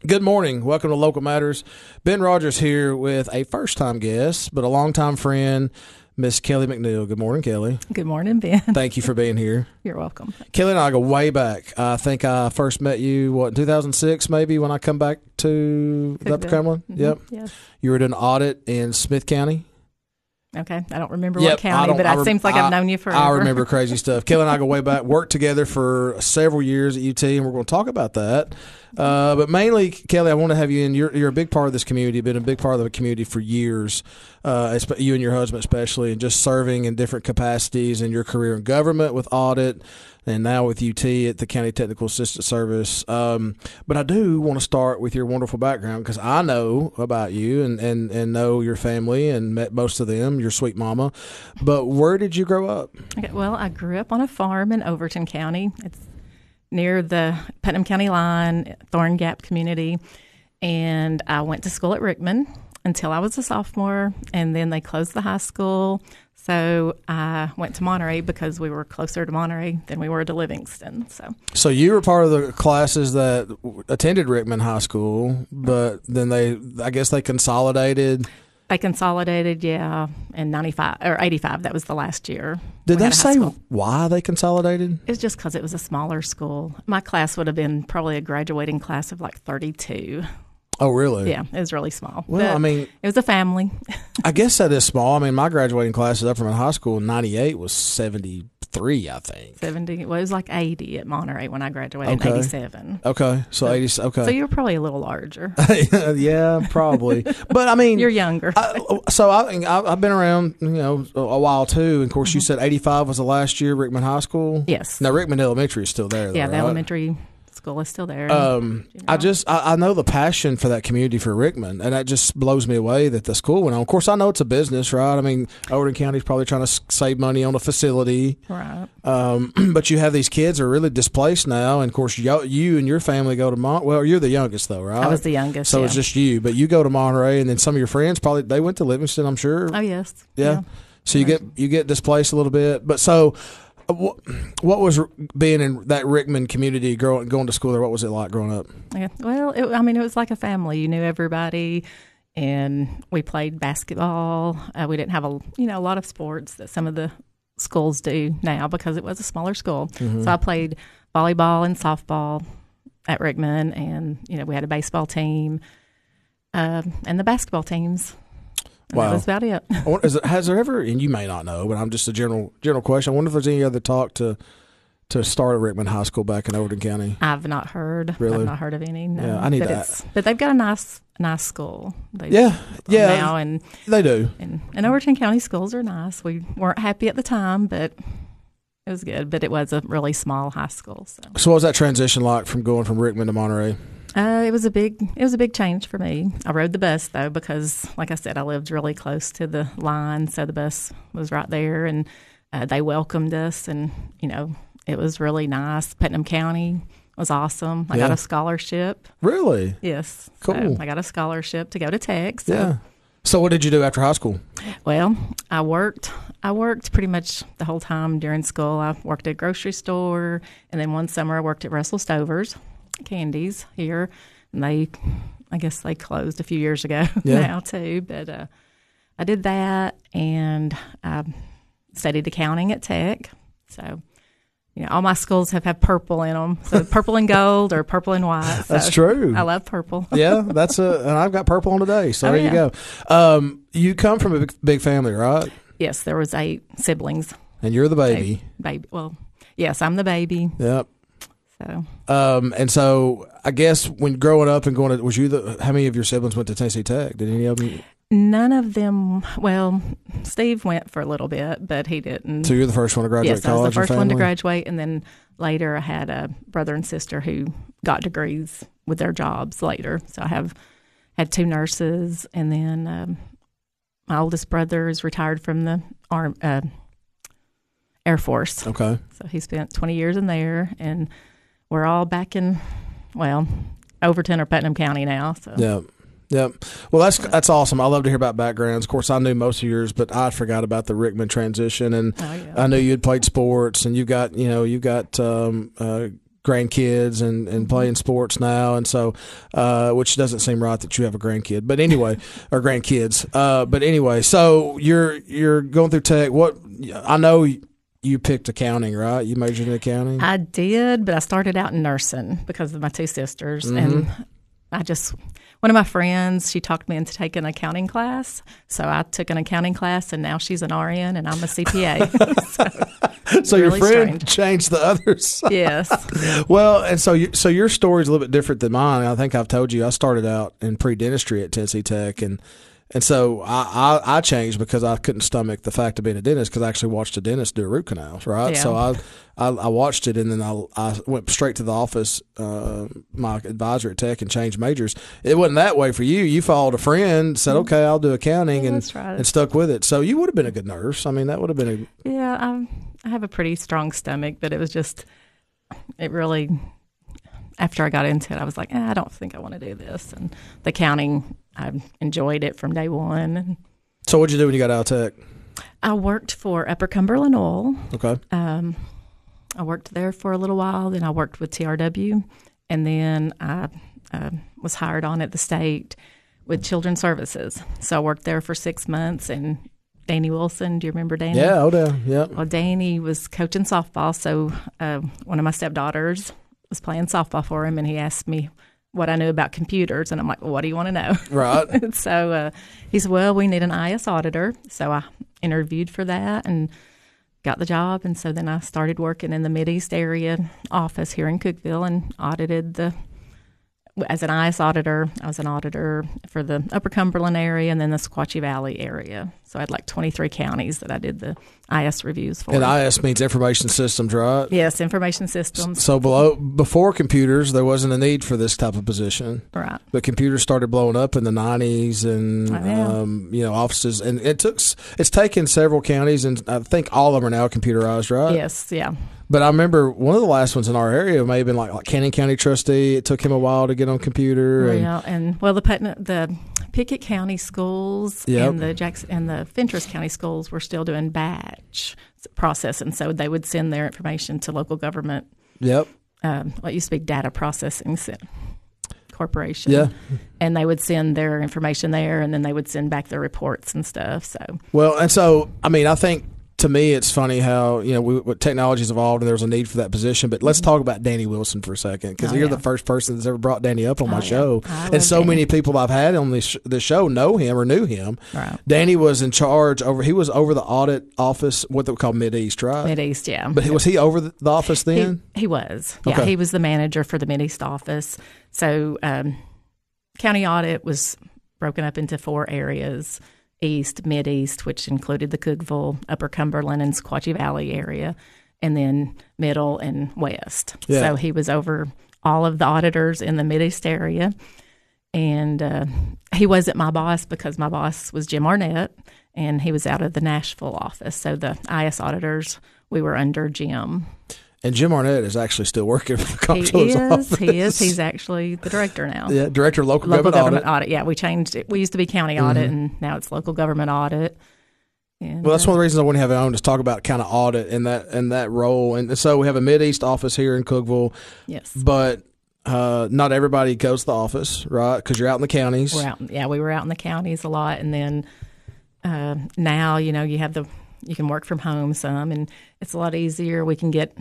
Good morning. Welcome to Local Matters. Ben Rogers here with a first-time guest, but a longtime friend, Miss Kelly McNeil. Good morning, Kelly. Good morning, Ben. Thank you for being here. You're welcome. Kelly and I go way back. I think I first met you, in 2006 maybe, when I come back to Upper Cumberland? Mm-hmm. Yep. Yes. You were doing an audit in Smith County? Okay. I don't remember what county, but it seems like I've known you forever. I remember crazy stuff. Kelly and I go way back, worked together for several years at UT, and we're going to talk about that. But mainly, Kelly, I want to have you in. You're a big part of this community, been a big part of the community for years, you and your husband especially, and just serving in different capacities in your career in government with audit, and now with UT at the County Technical Assistance Service. But I do want to start with your wonderful background because I know about you and know your family and met most of them, your sweet mama. But where did you grow up? Okay, well, I grew up on a farm in Overton County. It's near the Putnam County line, Thorn Gap community. And I went to school at Rickman until I was a sophomore, and then they closed the high school. So I went to Monterey because we were closer to Monterey than we were to Livingston. So you were part of the classes that attended Rickman High School, but then I guess they consolidated. They consolidated, yeah, in 95 or 85. That was the last year. Did they say why they consolidated? It was just because it was a smaller school. My class would have been probably a graduating class of like 32. Oh, really? Yeah, it was really small. Well, but I mean, it was a family. I guess that is small. I mean, my graduating class at Upperman High School in 98 was 73, I think. 70. Well, it was like 80 at Monterey when I graduated in 87. Okay. So 80. Okay. So you were probably a little larger. Yeah, probably. But I mean, you're younger. I've been around, a while too. And of course, Mm-hmm. you said 85 was the last year Rickman High School. Yes. Now Rickman Elementary is still there. Yeah, though, the right? elementary school is still there. I know the passion for that community for Rickman, and that just blows me away that the school went on. Of course, I know it's a business, right? I mean, Overton County's probably trying to save money on a facility, right? But you have these kids who are really displaced now, and of course, you and your family go to well, you're the youngest though, right? I was the youngest, so it's just you, but you go to Monterey, and then some of your friends probably they went to Livingston, I'm sure. Oh yes, yeah. So you get displaced a little bit, but so. What was being in that Rickman community, going to school there? What was it like growing up? Yeah, well, it was like a family. You knew everybody, and we played basketball. We didn't have a lot of sports that some of the schools do now because it was a smaller school. Mm-hmm. So I played volleyball and softball at Rickman, and we had a baseball team and the basketball teams. Wow. That was about it. Has there ever, and you may not know, but I'm just a general question. I wonder if there's any other talk to start at Rickman High School back in Overton County. I've not heard. Really? I've not heard of any. No. Yeah, I need that. But they've got a nice school. Yeah. Now and they do. And Overton County schools are nice. We weren't happy at the time, but it was good. But it was a really small high school. So what was that transition like from going from Rickman to Monterey? It was a big change for me. I rode the bus though because, like I said, I lived really close to the line, so the bus was right there, and they welcomed us, and it was really nice. Putnam County was awesome. I got a scholarship. Really? Yes. Cool. So I got a scholarship to go to Tech. So. Yeah. So what did you do after high school? Well, I worked pretty much the whole time during school. I worked at a grocery store, and then one summer I worked at Russell Stover's Candies here, and I guess they closed a few years ago now too. But I did that, and I studied accounting at Tech. So all my schools have purple in them, so purple and gold or purple and white. So that's true. I love purple. Yeah, and I've got purple on today. So there you go. You come from a big family, right? Yes, there was 8 siblings, and you're the baby. Baby. Well, yes, I'm the baby. Yep. So. And so I guess when growing up and going to, how many of your siblings went to Tennessee Tech? Did any of them? None of them. Well, Steve went for a little bit, but he didn't. So you're the first one to graduate college? Yes, I was the first one to graduate, and then later I had a brother and sister who got degrees with their jobs later. So I had 2 nurses, and then my oldest brother is retired from the Air Force. Okay. So he spent 20 years in there, and we're all back in, Overton or Putnam County now. So. Yeah. Yep. Well, that's awesome. I love to hear about backgrounds. Of course, I knew most of yours, but I forgot about the Rickman transition, and I knew you had played sports, and you've got grandkids and playing sports now, and so which doesn't seem right that you have a grandkid, but anyway, or grandkids. But anyway, so you're going through tech. What I know. You picked accounting, right? You majored in accounting? I did, but I started out in nursing because of my two sisters. And one of my friends, she talked me into taking an accounting class. So I took an accounting class, and now she's an RN, and I'm a CPA. So really your friend strange. changed the others. Yes. Well, and so your story is a little bit different than mine. I think I've told you I started out in pre-dentistry at Tennessee Tech, and so I changed because I couldn't stomach the fact of being a dentist because I actually watched a dentist do a root canal, right? Yeah. So I watched it, and then I went straight to the office, my advisor at Tech, and changed majors. It wasn't that way for you. You followed a friend, said, okay, I'll do accounting, That's right. and stuck with it. So you would have been a good nurse. I mean, that would have been a... Yeah, I have a pretty strong stomach, but it was just, it really, after I got into it, I was like, I don't think I want to do this. And the accounting, I enjoyed it from day one. So what'd you do when you got out of Tech? I worked for Upper Cumberland Oil. Okay. I worked there for a little while. Then I worked with TRW. And then I was hired on at the state with Children's Services. So I worked there for 6 months. And Danny Wilson, do you remember Danny? Yeah, yeah. Well, Danny was coaching softball. So one of my stepdaughters was playing softball for him. And he asked me what I knew about computers. And I'm like, well, what do you want to know? Right. So he said, well, we need an IS auditor. So I interviewed for that and got the job. And so then I started working in the Mideast area office here in Cookeville and audited as an IS auditor. I was an auditor for the Upper Cumberland area and then the Sequatchie Valley area. So I had like 23 counties that I did the IS reviews for. And IS means information systems, right? Yes, information systems. So before computers, there wasn't a need for this type of position. Right. But computers started blowing up in the 90s and, offices. And it's taken several counties, and I think all of them are now computerized, right? Yes, yeah. But I remember one of the last ones in our area may have been like Cannon County trustee. It took him a while to get on computer. The Pickett County schools and the Fentress County schools were still doing batch processing, so they would send their information to local government. Yep. What used to be data processing corporation. Yeah. And they would send their information there, and then they would send back their reports and stuff. So I think. To me, it's funny how technology's evolved and there's a need for that position. But let's talk about Danny Wilson for a second, because you're the first person that's ever brought Danny up on my show, and so many people I've had on this show know him or knew him. Right. Danny was in charge He was over the audit office, what they call Mideast, right? Mideast, yeah. But was he over the office then? He was. Yeah, okay. He was the manager for the Mideast office. So county audit was broken up into 4 areas. East, Mideast, which included the Cookeville, Upper Cumberland, and Sequatchie Valley area, and then Middle and West. Yeah. So he was over all of the auditors in the Mideast area. And he wasn't my boss because my boss was Jim Arnett, and he was out of the Nashville office. So the IS auditors, we were under Jim. And Jim Arnett is actually still working for the comptroller's office. He is. He's actually the director now. Yeah, director of local government audit. Yeah, we changed it. We used to be county audit, and now it's local government audit. And, well, that's one of the reasons I want to have it on, is talk about kind of audit and that role. And so we have a Mideast office here in Cookeville. Yes. But not everybody goes to the office, right? Because you're out in the counties. We were out in the counties a lot, and then now you can work from home some, and it's a lot easier. We can get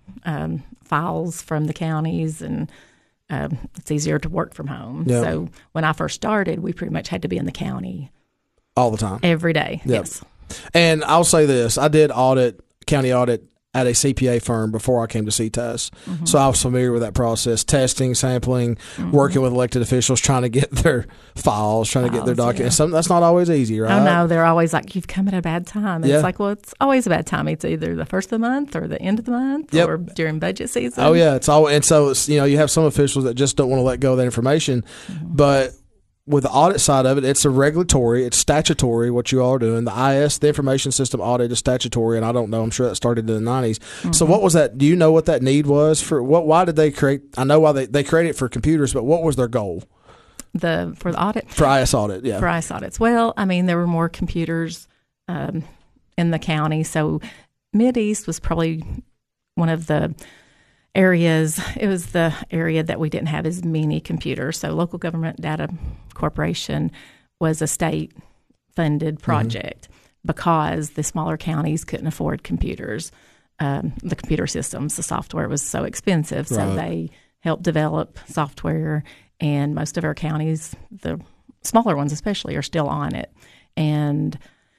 files from the counties, and it's easier to work from home. Yep. So when I first started, we pretty much had to be in the county all the time, every day. Yep. Yes. And I'll say this: I did county audit at a CPA firm before I came to CTAS. Mm-hmm. So I was familiar with that process, testing, sampling, working with elected officials, trying to get their files, trying to get their documents. Yeah. That's not always easy, right? Oh, no. They're always like, you've come at a bad time. And it's like, well, it's always a bad time. It's either the first of the month or the end of the month or during budget season. Oh, yeah. It's all, and so, you have some officials that just don't want to let go of that information. Mm-hmm. But with the audit side of it, it's it's statutory what you all are doing. The IS, the information system audit, is statutory, and I don't know. I'm sure that started in the 90s. Mm-hmm. So what was that? Do you know what that need was for? Why did they create? I know why they created it for computers, but what was their goal? For the audit? For IS audit, yeah. For IS audits. Well, there were more computers in the county, so Mideast was probably one of the areas. It was the area that we didn't have as many computers. So Local Government Data Corporation was a state-funded project because the smaller counties couldn't afford computers. The computer systems, the software was so expensive. So they helped develop software, and most of our counties, the smaller ones especially, are still on it. And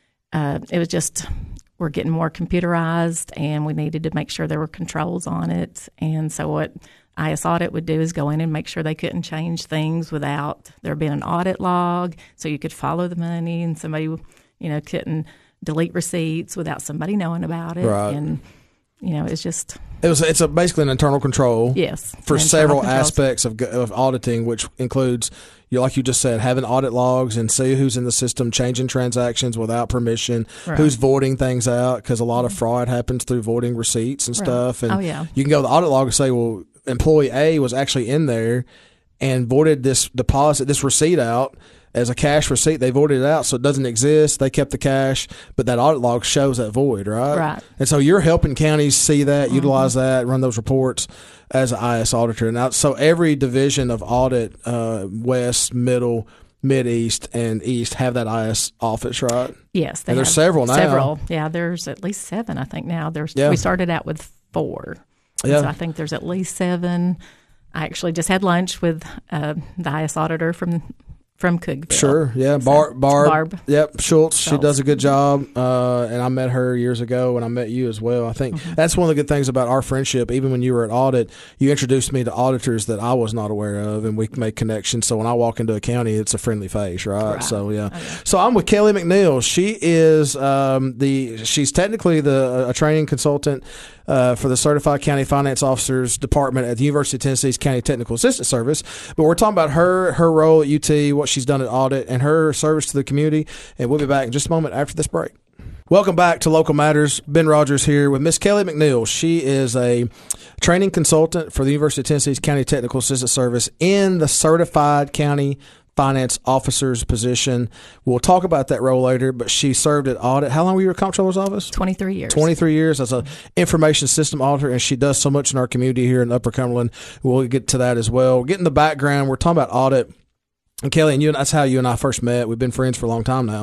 it was just, we're getting more computerized, and we needed to make sure there were controls on it. And so what IS Audit would do is go in and make sure they couldn't change things without there being an audit log, so you could follow the money, and somebody, couldn't delete receipts without somebody knowing about it. Right. And it's just it's basically an internal control. Yes, for several aspects of auditing, which includes, like you just said, having audit logs and see who's in the system, changing transactions without permission, who's voiding things out, because a lot of fraud happens through voiding receipts and stuff. And you can go to the audit log and say, well, employee A was actually in there and voided this deposit, this receipt out as a cash receipt. They voided it out, so it doesn't exist. They kept the cash, but that audit log shows that void, right? Right. And so you're helping counties see that, utilize that, run those reports as an IS auditor. Now, so every division of audit, West, Middle, Mid-East, and East have that IS office, right? Yes. And there's several now. Several. Yeah, there's at least 7, I think, now. We started out with 4. Yeah. So I think there's at least 7. I actually just had lunch with the IS auditor from Cookville. Sure, yeah. Barb. Yep, Schultz. She does a good job. And I met her years ago, and I met you as well. I think that's one of the good things about our friendship. Even when you were at audit, you introduced me to auditors that I was not aware of, and we make connections. So when I walk into a county, it's a friendly face, right? So, yeah. So I'm with Kelly McNeil. She is she's technically a training consultant for the Certified County Finance Officers Department at the University of Tennessee's County Technical Assistance Service. But we're talking about her role at UT, what she's done at audit, and her service to the community. And we'll be back in just a moment after this break. Welcome back to Local Matters. Ben Rogers here with Miss Kelly McNeil. She is a training consultant for the University of Tennessee's County Technical Assistance Service in the Certified County Finance Officer's position. We'll talk about that role later, but she served at audit. How long were you at Comptroller's office? 23 years. 23 years as an information system auditor, and she does so much in our community here in Upper Cumberland. We'll get to that as well. Getting the background, we're talking about audit. And Kelly, and that's how you and I first met. We've been friends for a long time now.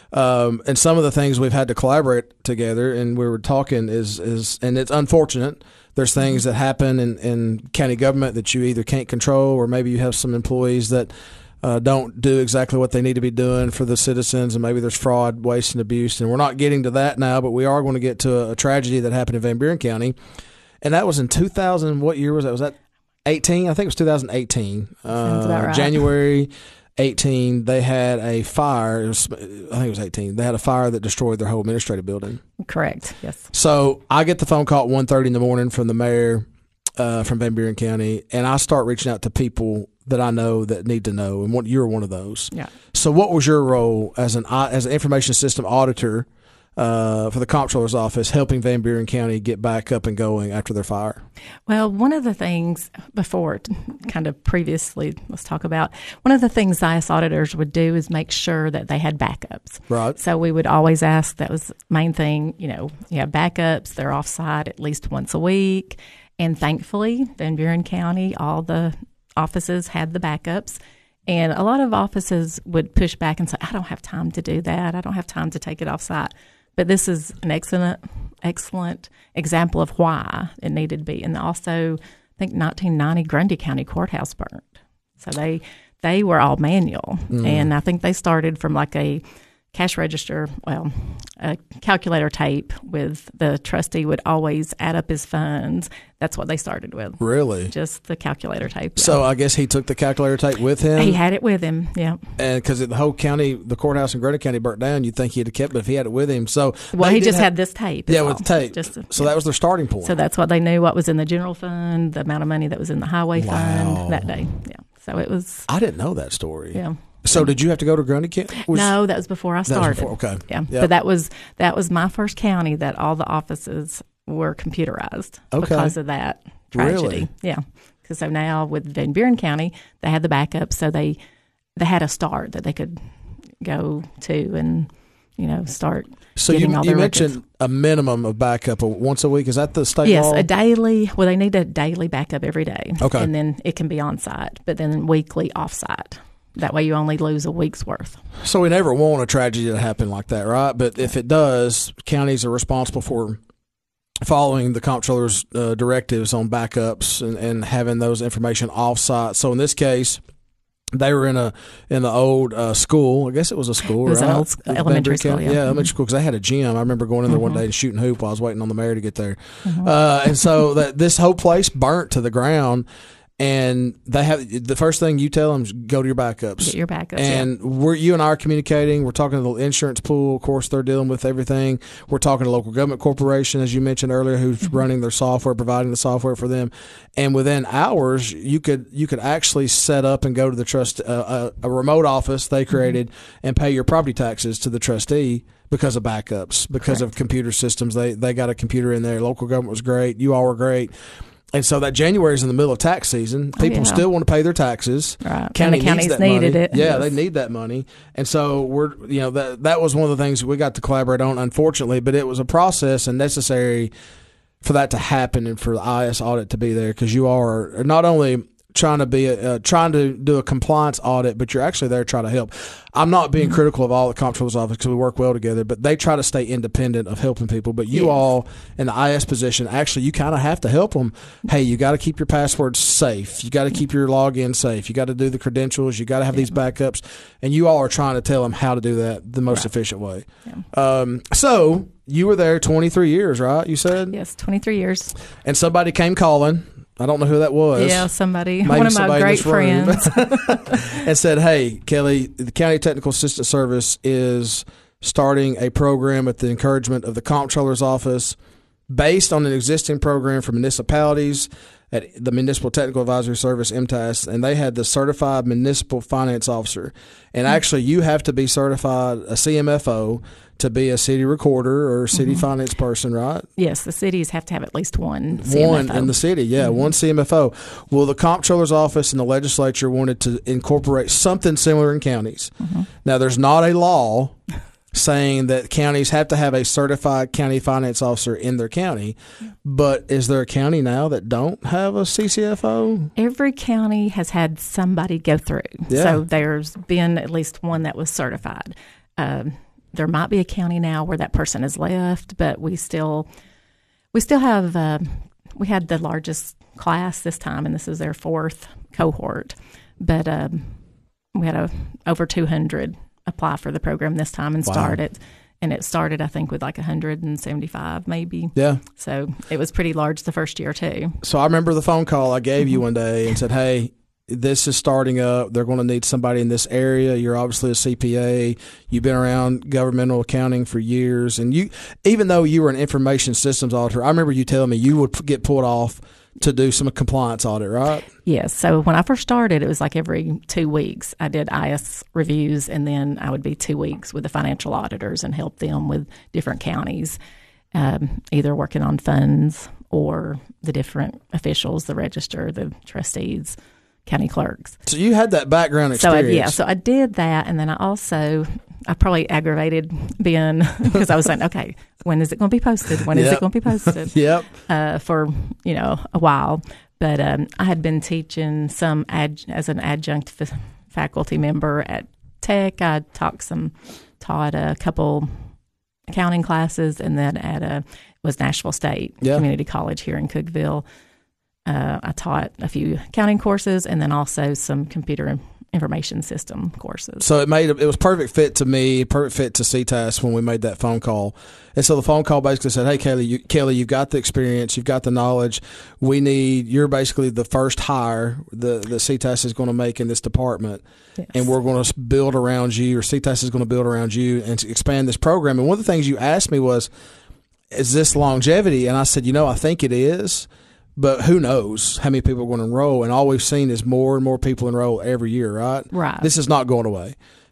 And some of the things we've had to collaborate together, and we were talking is and it's unfortunate. There's things that happen in county government that you either can't control, or maybe you have some employees that don't do exactly what they need to be doing for the citizens, and maybe there's fraud, waste, and abuse. And we're not getting to that now, but we are going to get to a tragedy that happened in Van Buren County. And that was in 2000. What year was that? Was that 18? I think it was 2018. Sounds about right. January 18, they had a fire. I think it was 18. They had a fire that destroyed their whole administrative building. Correct, yes. So I get the phone call at 1:30 in the morning from the mayor from Van Buren County, and I start reaching out to people that I know that need to know, and you're one of those. Yeah. So what was your role as an information system auditor for the Comptroller's office, helping Van Buren County get back up and going after their fire? Well, one of the things previously, let's talk about, one of the things IS auditors would do is make sure that they had backups. Right. So we would always ask, that was the main thing, you have backups, they're off-site at least once a week. And thankfully, Van Buren County, all the offices had the backups. And a lot of offices would push back and say, I don't have time to do that. I don't have time to take it off-site. But this is an excellent example of why it needed to be. And also, I think 1990, Grundy County Courthouse burned. So they were all manual. And I think they started from like a cash register, a calculator tape with the trustee would always add up his funds. That's what they started with. Really? Just the calculator tape. Yeah. So I guess he took the calculator tape with him? He had it with him, yeah. And because the whole county, the courthouse in Grundy County burnt down, you'd think he'd have kept it if he had it with him. So he just had this tape. Yeah, with the tape. So that was their starting point. So that's what they knew, what was in the general fund, the amount of money that was in the highway fund that day. Yeah. So it was. I didn't know that story. Yeah. So did you have to go to Grundy County? No, that was before I started. Okay. Yeah. Yep. But that was my first county that all the offices were computerized because of that tragedy. Really? Yeah. So now with Van Buren County, they had the backup, so they had a start that they could go to and start. So getting all you their mentioned records. a minimum of backup once a week. Is that the state Yes, law? a daily. Well, they need a daily backup every day. Okay. And then it can be on site, but then weekly off site. That way you only lose a week's worth. So we never want a tragedy to happen like that, right? But if it does, counties are responsible for following the comptroller's directives on backups and having those information off-site. So in this case, they were in the old school. I guess it was a school, It was right? an old elementary school, Yeah, yeah. elementary school, because they had a gym. I remember going in there one day and shooting hoop while I was waiting on the mayor to get there. And so this whole place burnt to the ground. And they have the first thing you tell them is go to your backups. Get your backups. And you and I are communicating. We're talking to the insurance pool. Of course, they're dealing with everything. We're talking to local government corporation, as you mentioned earlier, who's running their software, providing the software for them. And within hours, you could actually set up and go to the trust a remote office they created and pay your property taxes to the trustee because of backups, because of computer systems. They got a computer in there. Local government was great. You all were great. And so that January is in the middle of tax season. People still want to pay their taxes. Right. County And the counties needs that needed money. it. Yeah, Yes. they need that money. And so that was one of the things we got to collaborate on, unfortunately, but it was a process and necessary for that to happen and for the IS audit to be there, because you are not only trying to do a compliance audit, but you're actually there trying to help. I'm not being critical of all the comptroller's office because we work well together, but they try to stay independent of helping people. But you all in the IS position, actually, you kind of have to help them. Hey, you got to keep your passwords safe. You got to keep your login safe. You got to do the credentials. You got to have these backups, and you all are trying to tell them how to do that the most efficient way. Yeah. So you were there 23 years, right? You said? Yes, 23 years. And somebody came calling. I don't know who that was. Yeah, somebody, Maybe one of my somebody in great this room. friends. And said, hey, Kelly, the County Technical Assistance Service is starting a program at the encouragement of the Comptroller's Office based on an existing program for municipalities at the Municipal Technical Advisory Service, MTAS, and they had the Certified Municipal Finance Officer. And actually, you have to be certified a CMFO to be a city recorder or city finance person, right? Yes, the cities have to have at least one CMFO. One in the city, one CMFO. Well, the Comptroller's Office and the legislature wanted to incorporate something similar in counties. Now, there's not a law saying that counties have to have a certified county finance officer in their county, but is there a county now that don't have a CCFO? Every county has had somebody go through. Yeah. So there's been at least one that was certified. There might be a county now where that person has left, but we still have. We had the largest class this time, and this is their fourth cohort. But we had over 200 apply for the program this time and start it. And it started, I think, with like 175 maybe. Yeah. So it was pretty large the first year too. So I remember the phone call I gave you one day and said, hey, this is starting up. They're going to need somebody in this area. You're obviously a CPA. You've been around governmental accounting for years. And you, even though you were an information systems auditor, I remember you telling me you would get pulled off to do some compliance audit, right? Yes. So when I first started, it was like every 2 weeks I did IS reviews, and then I would be 2 weeks with the financial auditors and help them with different counties, either working on funds or the different officials, the register, the trustees, county clerks. So you had that background experience. So I did that, and then I probably aggravated Ben because I was saying, okay, when is it going to be posted? When is it going to be posted? Yep. For a while. But I had been teaching some as an adjunct faculty member at Tech. I taught a couple accounting classes, and then was Nashville State Community College here in Cookeville. I taught a few accounting courses, and then also some computer information system courses. So it was perfect fit to me, perfect fit to CTAS when we made that phone call. And so the phone call basically said, hey, Kelly, you've got the experience, you've got the knowledge. You're basically the first hire the CTAS is going to make in this department. Yes. And we're going to build around you, or CTAS is going to build around you and expand this program. And one of the things you asked me was, is this longevity? And I said, I think it is. But who knows how many people are going to enroll? And all we've seen is more and more people enroll every year, right? Right. This is not going away.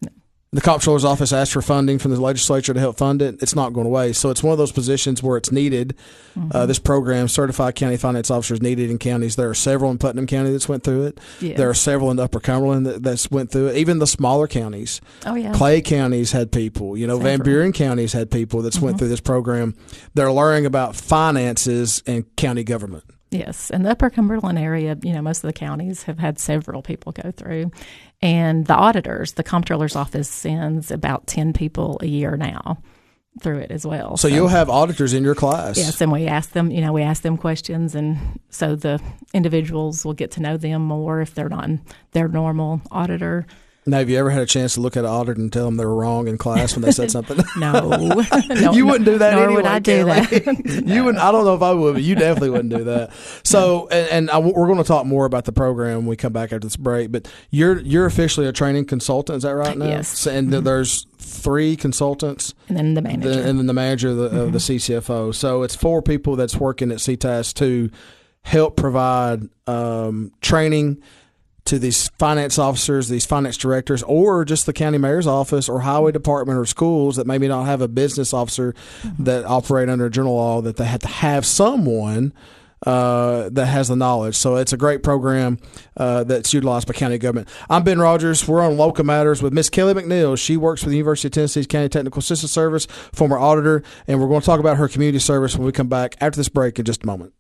The comptroller's office asked for funding from the legislature to help fund it. It's not going away. So it's one of those positions where it's needed. This program, Certified County Finance Officer, is needed in counties. There are several in Putnam County that's went through it. Yes. There are several in Upper Cumberland that's went through it. Even the smaller counties. Oh, yeah. Clay counties had people. Van Buren counties had people that's went through this program. They're learning about finances and county government. Yes, in the Upper Cumberland area, most of the counties have had several people go through. And the auditors, the comptroller's office sends about 10 people a year now through it as well. So you'll have auditors in your class. Yes, and we ask them questions, and so the individuals will get to know them more if they're not their normal auditor. Now, have you ever had a chance to look at an auditor and tell them they were wrong in class when they said something? No. You wouldn't do that nor anyway. Would I do Kelly. that? No. You wouldn't. I don't know if I would, but you definitely wouldn't do that. So, we're going to talk more about the program when we come back after this break. But you're officially a training consultant, is that right now? Yes. So, and there's 3 consultants, and then the manager, and then the manager of the CCFO. So it's 4 people that's working at CTAS to help provide training to these finance officers, these finance directors, or just the county mayor's office or highway department or schools that maybe not have a business officer that operate under general law, that they have to have someone that has the knowledge. So it's a great program that's utilized by county government. I'm Ben Rogers. We're on Local Matters with Miss Kelly McNeil. She works for the University of Tennessee's County Technical Assistance Service, former auditor, and we're going to talk about her community service when we come back after this break in just a moment.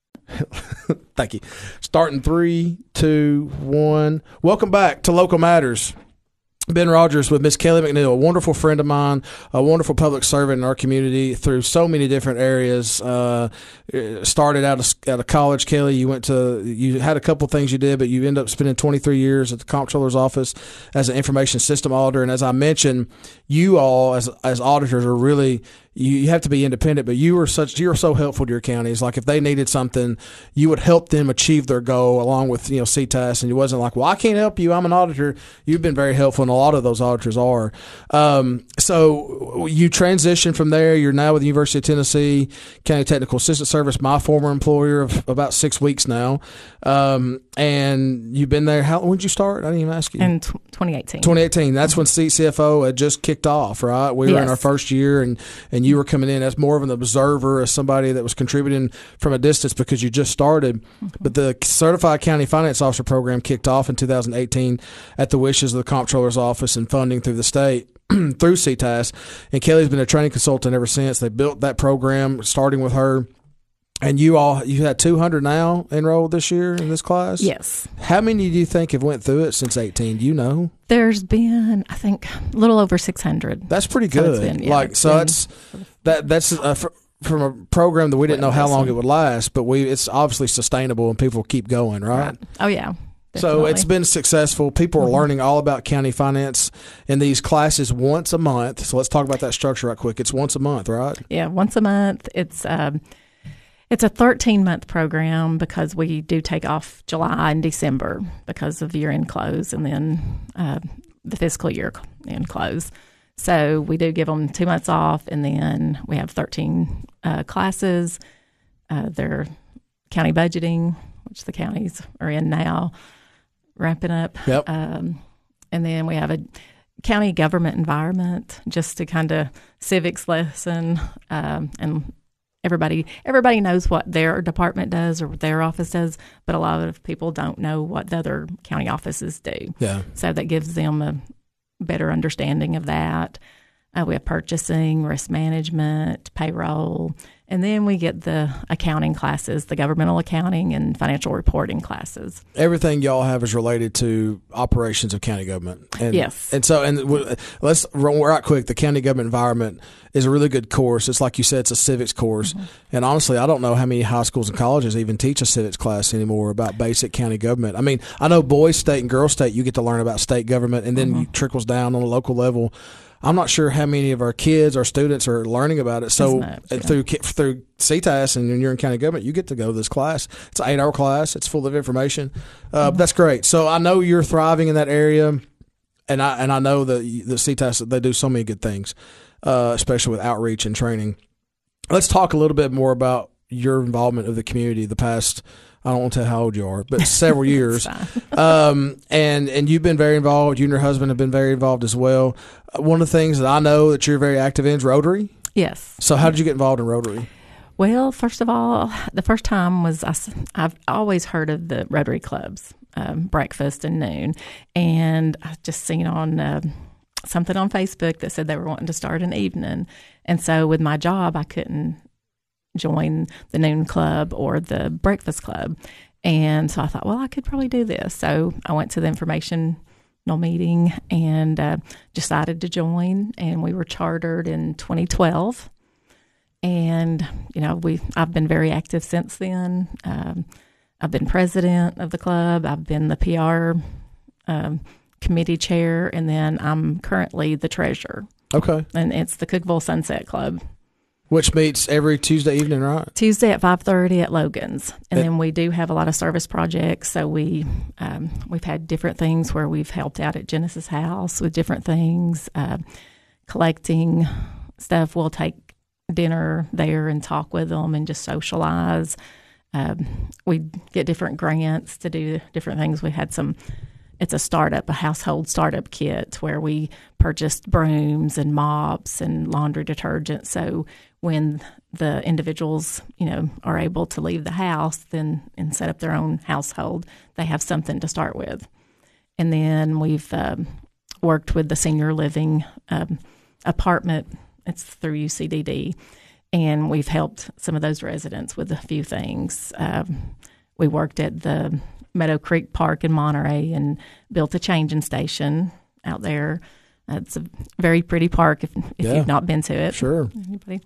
Thank you. Starting 3, 2, 1. Welcome back to Local Matters. Ben Rogers with Miss Kelly McNeil, a wonderful friend of mine, a wonderful public servant in our community through so many different areas. Started out of college, Kelly. You had a couple things you did, but you ended up spending 23 years at the comptroller's office as an information system auditor. And as I mentioned, you all as auditors are really, you have to be independent, but you were so helpful to your counties. Like if they needed something, you would help them achieve their goal along with CTAS, and it wasn't like, well, I can't help you, I'm an auditor. You've been very helpful, and a lot of those auditors are. So you transitioned from there. You're now with the University of Tennessee County Technical Assistance Service, my former employer of about 6 weeks now. And you've been there. When did you start? I didn't even ask you. In 2018. 2018. That's when CCFO had just kicked off, right? We were in our first year, and you were coming in as more of an observer, as somebody that was contributing from a distance because you just started. But the Certified County Finance Officer program kicked off in 2018 at the wishes of the comptroller's office and funding through the state through CTAS. And Kelly's been a training consultant ever since. They built that program, starting with her. And you had 200 now enrolled this year in this class? Yes. How many do you think have went through it since 18? Do you know? There's been, I think, a little over 600. That's pretty good. That's from a program that we didn't know how long it would last, but it's obviously sustainable and people keep going, right? Oh, yeah. Definitely. So it's been successful. People are learning all about county finance in these classes once a month. So let's talk about that structure right quick. It's once a month, right? Yeah, once a month. It's a 13-month program because we do take off July and December because of year-end close and then the fiscal year end close. So we do give them 2 months off, and then we have 13 classes. They're county budgeting, which the counties are in now, wrapping up. Yep. And then we have a county government environment, just to kind of civics lesson, and everybody knows what their department does or what their office does, but a lot of people don't know what the other county offices do. Yeah. So that gives them a better understanding of that. We have purchasing, risk management, payroll, and then we get the accounting classes, the governmental accounting and financial reporting classes. Everything y'all have is related to operations of county government. And, yes. Let's run right quick. The county government environment is a really good course. It's like you said, it's a civics course. Mm-hmm. And honestly, I don't know how many high schools and colleges even teach a civics class anymore about basic county government. I mean, I know boys state and girls state, you get to learn about state government, and then it trickles down on a local level. I'm not sure how many of our kids, our students, are learning about it. So through CTAS and when you're in county government, you get to go to this class. It's an 8-hour class. It's full of information. That's great. So I know you're thriving in that area, and I know that the CTAS, they do so many good things, especially with outreach and training. Let's talk a little bit more about your involvement of the community the past I don't want to tell how old you are, but several years. And you've been very involved. You and your husband have been very involved as well. One of the things that I know that you're very active in is Rotary. Yes. So how did you get involved in Rotary? Well, first of all, the first time was I've always heard of the Rotary clubs, breakfast and noon, and I just seen on something on Facebook that said they were wanting to start an evening, and so with my job, I couldn't join the noon club or the breakfast club, and so I thought, well, I could probably do this. So I went to the informational meeting and decided to join, and we were chartered in 2012. And, I've been very active since then. I've been president of the club. I've been the PR committee chair, and then I'm currently the treasurer. Okay. And it's the Cookeville Sunset Club. Which meets every Tuesday evening, right? Tuesday at 5:30 at Logan's. And then we do have a lot of service projects. So we've had different things where we've helped out at Genesis House with different things, collecting stuff. We'll take dinner there and talk with them and just socialize. We get different grants to do different things. We had it's a household startup kit where we purchased brooms and mops and laundry detergent. So when the individuals, are able to leave the house and set up their own household, they have something to start with. And then we've worked with the senior living apartment. It's through UCDD, and we've helped some of those residents with a few things. We worked at the Meadow Creek Park in Monterey and built a changing station out there. It's a very pretty park if you've not been to it. Sure. Anybody?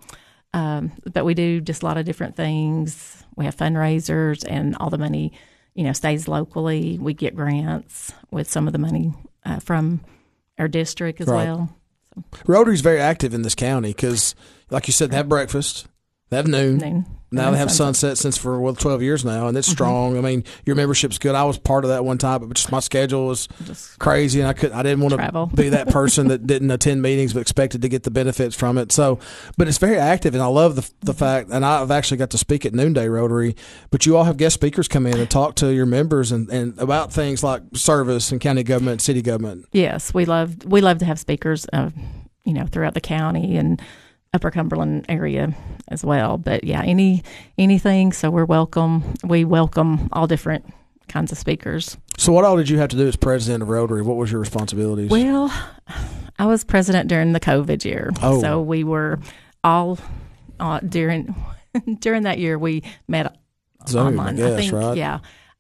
But we do just a lot of different things. We have fundraisers, and all the money, stays locally. We get grants with some of the money from our district as well. Rotary's very active in this county because, like you said, they have breakfast, they have noon. Now they have sunset since for 12 years now, and it's strong. I mean, your membership's good. I was part of that one time, but just my schedule was crazy, and I didn't want to be that person that didn't attend meetings but expected to get the benefits from it. So, but it's very active, and I love the fact. And I've actually got to speak at Noonday Rotary, but you all have guest speakers come in and talk to your members and about things like service and county government, city government. Yes, we love to have speakers, throughout the county and Upper Cumberland area as well. But yeah, anything. So we're welcome. We welcome all different kinds of speakers. So what all did you have to do as president of Rotary? What was your responsibilities? Well, I was president during the COVID year. Oh. So we were all during that year we met Zoom, online. I think, right? Yeah.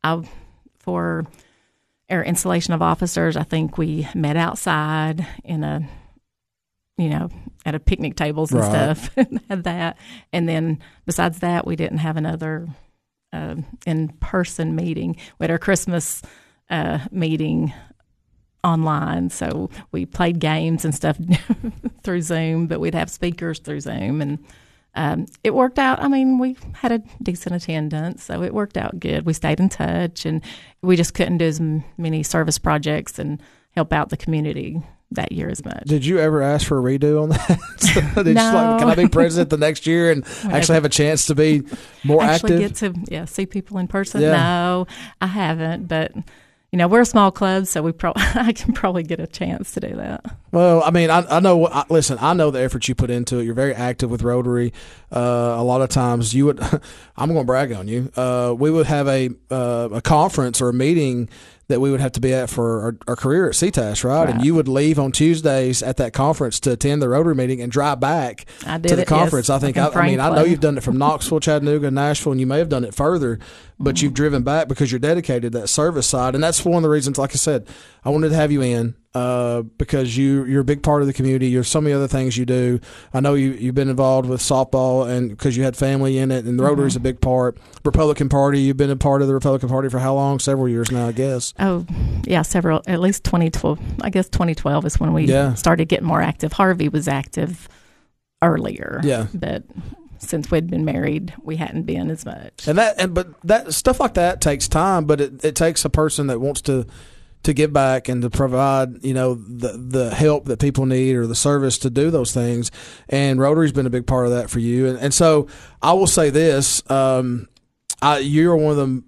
For our installation of officers, I think we met outside in at a picnic tables and stuff, and had that. And then besides that, we didn't have another in-person meeting. We had our Christmas meeting online, so we played games and stuff through Zoom, but we'd have speakers through Zoom, and it worked out. I mean, we had a decent attendance, so it worked out good. We stayed in touch, and we just couldn't do as many service projects and help out the community that year as much. Did you ever ask for a redo on that? No. Can I be president the next year and actually have a chance to be more active? Actually get to see people in person? Yeah. No, I haven't, but we're a small club, so I can probably get a chance to do that. Well, I mean, I know. Listen, I know the effort you put into it. You're very active with Rotary. A lot of times, you would. I'm going to brag on you. We would have a conference or a meeting that we would have to be at for our career at CTAS, right? And you would leave on Tuesdays at that conference to attend the Rotary meeting and drive back to the conference. Yes. I know you've done it from Knoxville, Chattanooga, Nashville, and you may have done it further, but you've driven back because you're dedicated to that service side. And that's one of the reasons, like I said, I wanted to have you in because you're a big part of the community. There's so many other things you do. I know you've been involved with softball and because you had family in it, and the Rotary is a big part. Republican Party, you've been a part of the Republican Party for how long? Several years now, I guess. Oh, yeah, several. At least 2012. I guess 2012 is when we started getting more active. Harvey was active earlier. Yeah. But since we'd been married, we hadn't been as much. But that stuff like that takes time, but it takes a person that wants to give back and to provide, the help that people need or the service to do those things. And Rotary's been a big part of that for you. And so I will say this, you're one of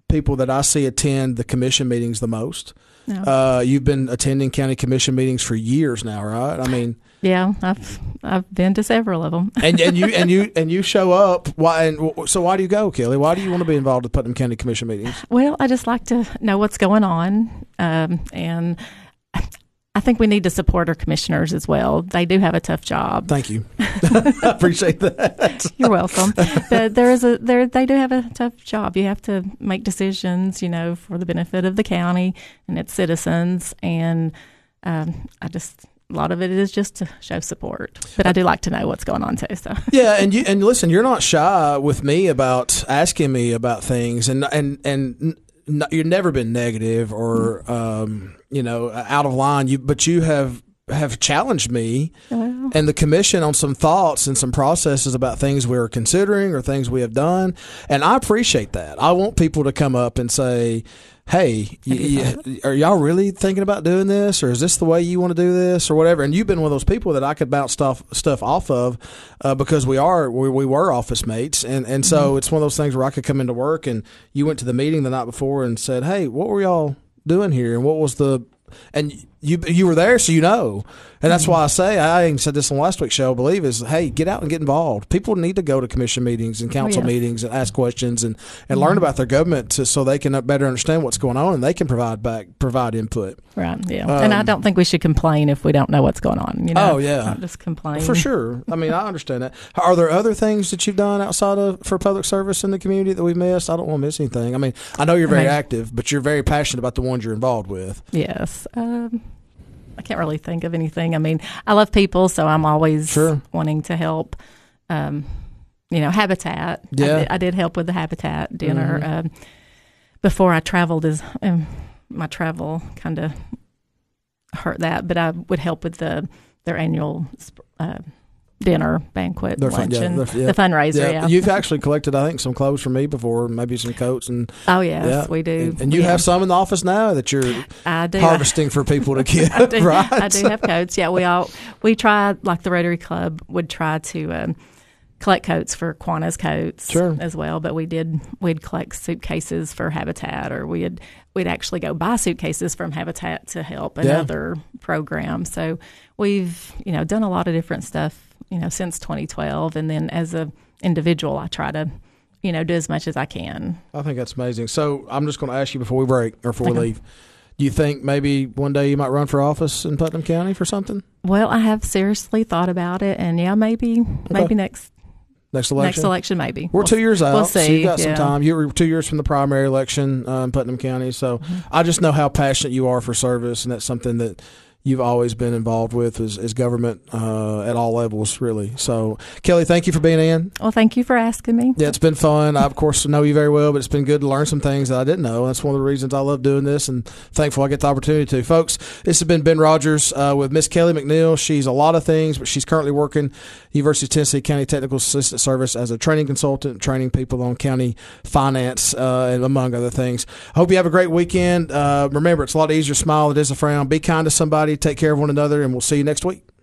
people that I see attend the commission meetings the most. No. You've been attending county commission meetings for years now, right? I mean, Yeah, I've been to several of them. and you show up. Why do you go, Kelly? Why do you want to be involved with Putnam County Commission meetings? Well, I just like to know what's going on, and I think we need to support our commissioners as well. They do have a tough job. Thank you. I appreciate that. You're welcome. They do have a tough job. You have to make decisions, for the benefit of the county and its citizens, and a lot of it is just to show support. But I do like to know what's going on too. So yeah, and listen, you're not shy with me about asking me about things, and you've never been negative or out of line. But you have challenged me and the commission on some thoughts and some processes about things we're considering or things we have done, and I appreciate that. I want people to come up and say, hey, are y'all really thinking about doing this, or is this the way you want to do this, or whatever? And you've been one of those people that I could bounce stuff off of because we were office mates, and so it's one of those things where I could come into work and you went to the meeting the night before and said, hey, what were y'all doing here, and what was and you were there, so and that's why I say, I even said this on last week's show, I believe, is, hey, get out and get involved. People need to go to commission meetings and council meetings and ask questions and learn about their government so they can better understand what's going on and they can provide input. Right, yeah. And I don't think we should complain if we don't know what's going on. Oh, yeah. Not just complain. For sure. I mean, I understand that. Are there other things that you've done outside for public service in the community that we've missed? I don't want to miss anything. I mean, I know you're very active, but you're very passionate about the ones you're involved with. Yes. I can't really think of anything. I mean, I love people, so I'm always wanting to help. Habitat. Yeah. I did help with the Habitat dinner before I traveled. My travel kind of hurt that, but I would help with their annual dinner, banquet, luncheon, the fundraiser. Yeah. You've actually collected, I think, some clothes from me before, maybe some coats. Oh, yes, we do. And you have some in the office now that you're harvesting for people to get, right? I do have coats. Yeah, we try, like the Rotary Club would try to collect coats for Kiwanis Coats as well, but we'd collect suitcases for Habitat, or we'd actually go buy suitcases from Habitat to help another program. So we've done a lot of different stuff since 2012, and then as a individual I try to do as much as I can. I think that's amazing. So I'm just going to ask you before we break or before we leave, do you think maybe one day you might run for office in Putnam County for something? Well, I have seriously thought about it, and maybe next election, maybe. We're 2 years out. We'll see. So you've got some time. You were 2 years from the primary election in Putnam County. So I just know how passionate you are for service, and that's something that you've always been involved with is government at all levels, really. So, Kelly, thank you for being in. Well, thank you for asking me. Yeah, it's been fun. I, of course, know you very well, but it's been good to learn some things that I didn't know. That's one of the reasons I love doing this, and thankful I get the opportunity to. Folks, this has been Ben Rogers with Miss Kelly McNeil. She's a lot of things, but she's currently working University of Tennessee County Technical Assistant Service as a training consultant, training people on county finance, and among other things. I hope you have a great weekend. Remember, it's a lot easier to smile than it is to frown. Be kind to somebody. Take care of one another, and we'll see you next week.